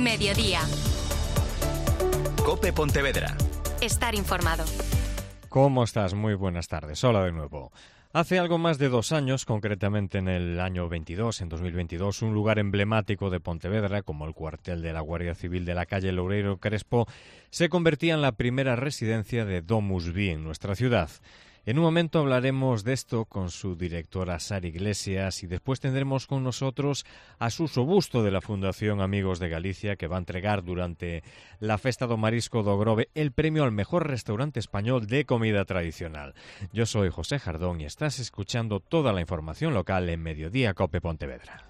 Mediodía. COPE Pontevedra. Estar informado. ¿Cómo estás? Muy buenas tardes. Hola de nuevo. Hace algo más de 2 años, concretamente en el año 22, en 2022, un lugar emblemático de Pontevedra, como el cuartel de la Guardia Civil de la calle Loureiro Crespo, se convertía en la primera residencia de DomusVi en nuestra ciudad. En un momento hablaremos de esto con su directora Sara Iglesias y después tendremos con nosotros a Suso Busto de la Fundación Amigos de Galicia, que va a entregar durante la Festa do Marisco do Grove el premio al mejor restaurante español de comida tradicional. Yo soy José Jardón y estás escuchando toda la información local en Mediodía COPE Pontevedra.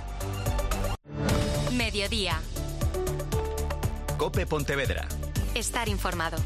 Mediodía. COPE Pontevedra. Estar informado.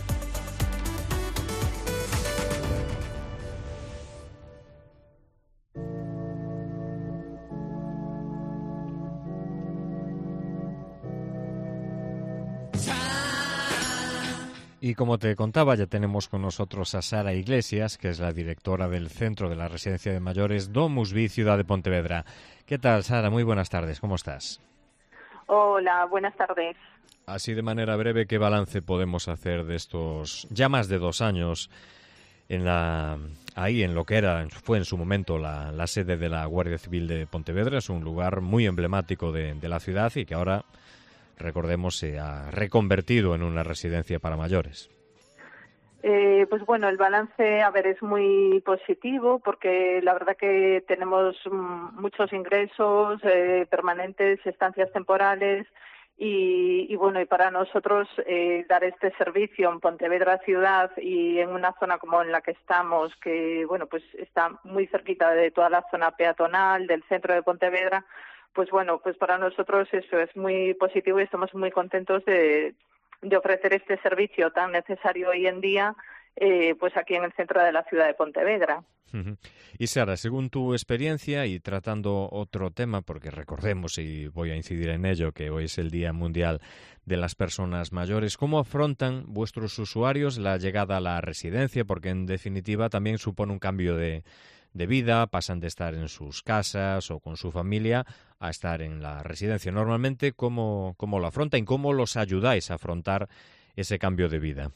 Y como te contaba, ya tenemos con nosotros a Sara Iglesias, que es la directora del Centro de la Residencia de Mayores DomusVi, Ciudad de Pontevedra. ¿Qué tal, Sara? Muy buenas tardes. ¿Cómo estás? Hola, buenas tardes. Así de manera breve, ¿qué balance podemos hacer de estos ya más de 2 años en lo que fue en su momento la sede de la Guardia Civil de Pontevedra? Es un lugar muy emblemático de la ciudad y que ahora, recordemos, se ha reconvertido en una residencia para mayores. Pues bueno, el balance, es muy positivo porque la verdad que tenemos muchos ingresos permanentes, estancias temporales y bueno, y para nosotros dar este servicio en Pontevedra ciudad y en una zona como en la que estamos, que bueno, pues está muy cerquita de toda la zona peatonal del centro de Pontevedra, pues bueno, pues para nosotros eso es muy positivo y estamos muy contentos de ofrecer este servicio tan necesario hoy en día, pues aquí en el centro de la ciudad de Pontevedra. Y Sara, según tu experiencia y tratando otro tema, porque recordemos, y voy a incidir en ello, que hoy es el Día Mundial de las Personas Mayores, ¿cómo afrontan vuestros usuarios la llegada a la residencia? Porque en definitiva también supone un cambio de vida, pasan de estar en sus casas o con su familia a estar en la residencia. Normalmente, ¿cómo lo afrontan? ¿Cómo los ayudáis a afrontar ese cambio de vida?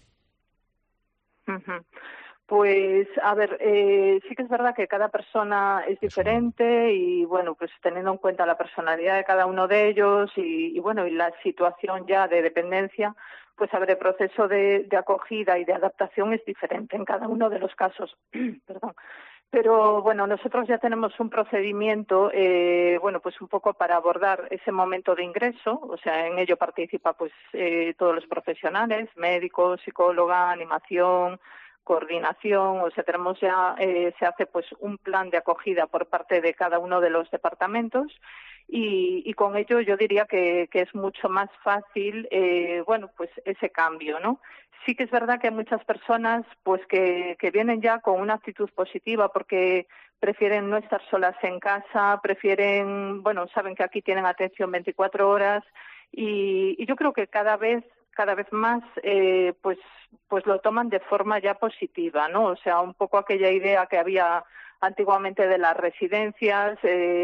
Pues, sí que es verdad que cada persona es diferente y, bueno, pues teniendo en cuenta la personalidad de cada uno de ellos y bueno, y la situación ya de dependencia, pues, el proceso de acogida y de adaptación es diferente en cada uno de los casos. Perdón. Pero bueno, nosotros ya tenemos un procedimiento, pues un poco para abordar ese momento de ingreso, o sea, en ello participa pues todos los profesionales, médicos, psicóloga, animación, coordinación, o sea, tenemos ya, se hace pues un plan de acogida por parte de cada uno de los departamentos y con ello yo diría que es mucho más fácil, pues ese cambio, ¿no? Sí que es verdad que hay muchas personas pues que vienen ya con una actitud positiva porque prefieren no estar solas en casa, saben que aquí tienen atención 24 horas y yo creo que cada vez más pues lo toman de forma ya positiva, ¿no? O sea, un poco aquella idea que había antiguamente de las residencias,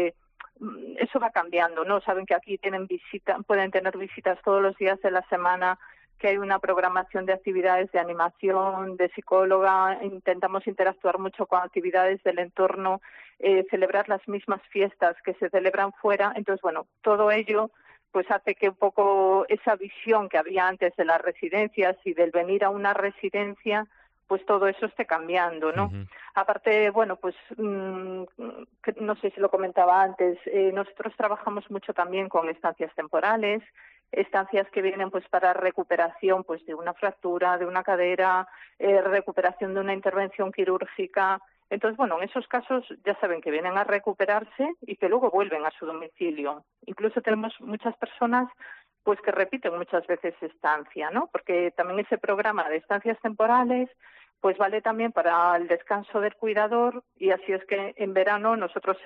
eso va cambiando, ¿no? Saben que aquí pueden tener visitas todos los días de la semana, que hay una programación de actividades de animación, de psicóloga, intentamos interactuar mucho con actividades del entorno, celebrar las mismas fiestas que se celebran fuera. Entonces, bueno, todo ello pues hace que un poco esa visión que había antes de las residencias y del venir a una residencia, pues todo eso esté cambiando, ¿no? Uh-huh. Aparte, bueno, pues no sé si lo comentaba antes, nosotros trabajamos mucho también con estancias temporales, estancias que vienen pues para recuperación pues de una fractura, de una cadera, recuperación de una intervención quirúrgica. Entonces, bueno, en esos casos ya saben que vienen a recuperarse y que luego vuelven a su domicilio. Incluso tenemos muchas personas pues que repiten muchas veces estancia, ¿no? Porque también ese programa de estancias temporales pues vale también para el descanso del cuidador y así es que en verano nosotros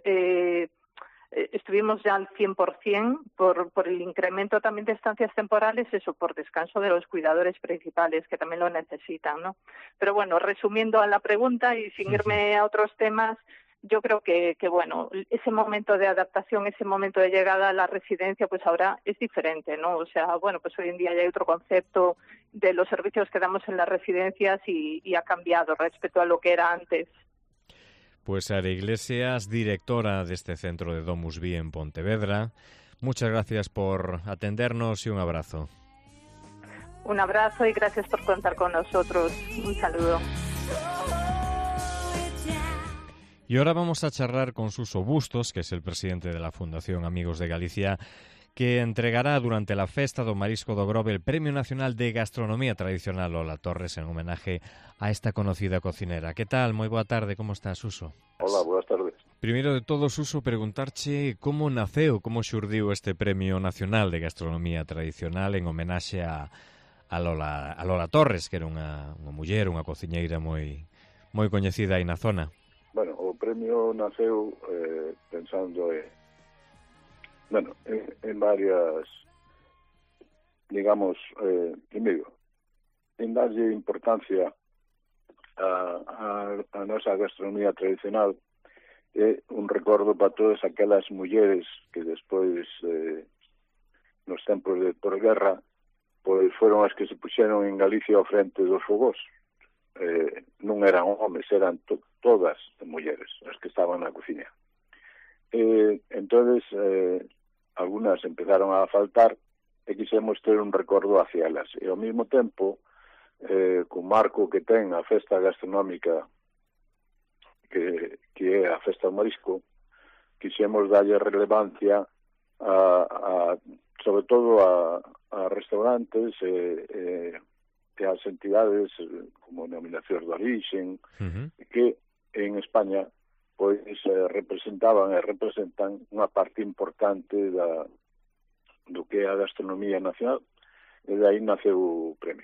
estuvimos ya al 100% por el incremento también de estancias temporales, eso por descanso de los cuidadores principales que también lo necesitan, ¿no? Pero bueno, resumiendo a la pregunta y sin irme a otros temas, yo creo que bueno, ese momento de adaptación, ese momento de llegada a la residencia, pues ahora es diferente, ¿no? O sea, bueno, pues hoy en día ya hay otro concepto de los servicios que damos en las residencias y ha cambiado respecto a lo que era antes. Pues Sara Iglesias, directora de este centro de Domus Vi en Pontevedra, muchas gracias por atendernos y un abrazo. Un abrazo y gracias por contar con nosotros. Un saludo. Y ahora vamos a charlar con Suso Bustos, que es el presidente de la Fundación Amigos de Galicia, que entregará durante la Festa do Marisco do Grove el Premio Nacional de Gastronomía Tradicional Lola Torres en homenaje a esta conocida cocinera. ¿Qué tal? Moi boa tarde, como estás, Suso? Hola, buenas tardes. Primeiro de todo, Suso, preguntarche como naceu, como xurdiu este Premio Nacional de Gastronomía Tradicional en homenaxe a Lola Torres, que era unha muller, unha cociñeira moi coñecida aí na zona. Bueno, o premio naceu pensando en varias, digamos, primeiro, en darlle importancia a nosa gastronomía tradicional, é un recordo para todas aquelas mulleres que despois, nos tempos de posguerra, pois foron as que se puxeron en Galicia ao frente dos fogos. Non eran homes, eran todas mulleres as que estaban na cociña. Entonces, algunas empezaron a faltar e quixemos ter un recordo hacia elas. E ao mesmo tempo, co marco que ten a festa gastronómica que é a Festa do Marisco, quixemos darlle relevancia sobre todo a restaurantes e as entidades como Denominacións de Orixen, que en España pois representaban e representan unha parte importante do que é a gastronomía nacional, e de aí naceu o premio.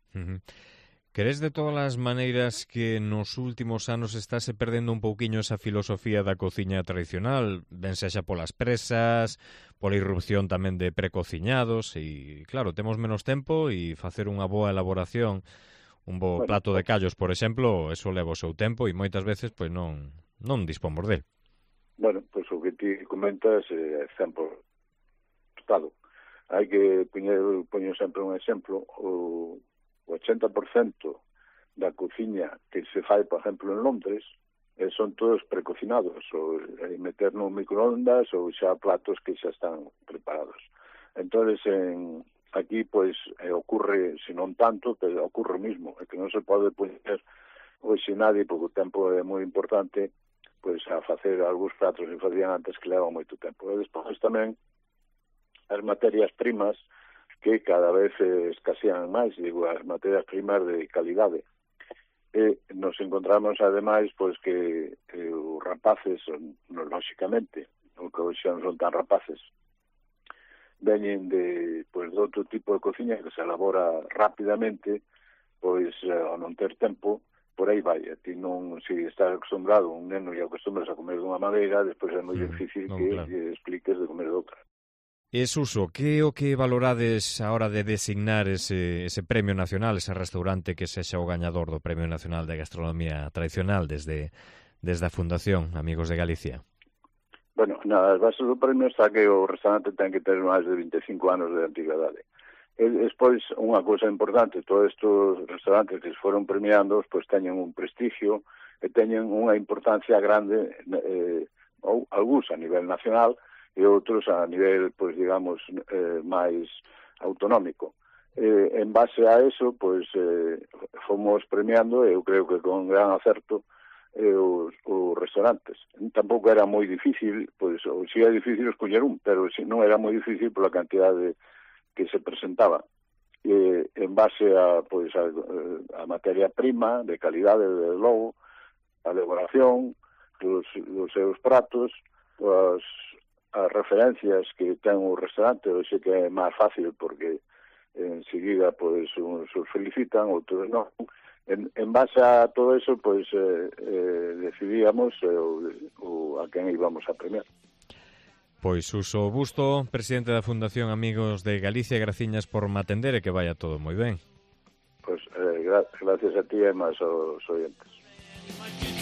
Queres de todas as maneiras que nos últimos anos estáse perdendo un pouquiño esa filosofía da cociña tradicional, ben sexa polas presas, pola irrupción tamén de precociñados, e claro, temos menos tempo e facer unha boa elaboración, un bo plato de callos, por exemplo, eso leva o seu tempo e moitas veces pois non dispomos del. Bueno, pois o que ti comentas é exemplo estado. Hai que poñer sempre un exemplo, o 80% da cociña que se fai, por exemplo, en Londres, son todos precocinados, ou meter no microondas ou xa platos que xa están preparados. Entonces, aquí, pois, ocorre, se non tanto, pero ocorre mismo, é que non se pode poñer hoxe nadie, porque o tempo é moi importante, pois, a facer algúns pratos que facían antes que levan moito tempo. E despois tamén as materias primas que cada vez escasean máis, digo, as materias primas de calidade. E nos encontramos, ademais, pois que os rapaces, lóxicamente, o que hoxe non son tan rapaces, veñen de outro tipo de cociña que se elabora rapidamente, pois, ao non ter tempo, por aí vai. A ti non, se estás acostumbrado, un neno e acostumbras a comer dunha maneira, despois é moi difícil que expliques de comer de outra. E Suso, que é o que valorades a hora de designar ese premio nacional, ese restaurante que sexa o gañador do Premio Nacional de Gastronomía Tradicional desde a Fundación Amigos de Galicia? Bueno, nas bases do premio está que o restaurante ten que ter máis de 25 anos de antigüedade. E despois, unha cousa importante, todos estes restaurantes que se foron premiando, pois teñen un prestigio e teñen unha importancia grande, ou algúns a nivel nacional, e outros a nivel, pois, digamos, máis autonómico. En base a eso, pois, fomos premiando, eu creo que con gran acerto, os restaurantes. Tampouco era moi difícil, pois, ou si é difícil escoller un, pero non era moi difícil pola cantidade que se presentaba. En base a, pois, a materia prima, de calidade, de logo, a elaboración, dos seus pratos, as referencias que ten o restaurante, eu sei que é máis fácil porque enseguida pois uns os felicitan, outros non. En base a todo eso, pois decidíamos a quen íbamos a premiar. Pois Suso Busto, presidente da Fundación Amigos de Galicia, graciñas por me atender e que vaya todo moi ben. Pois gracias a ti e máis aos oyentes.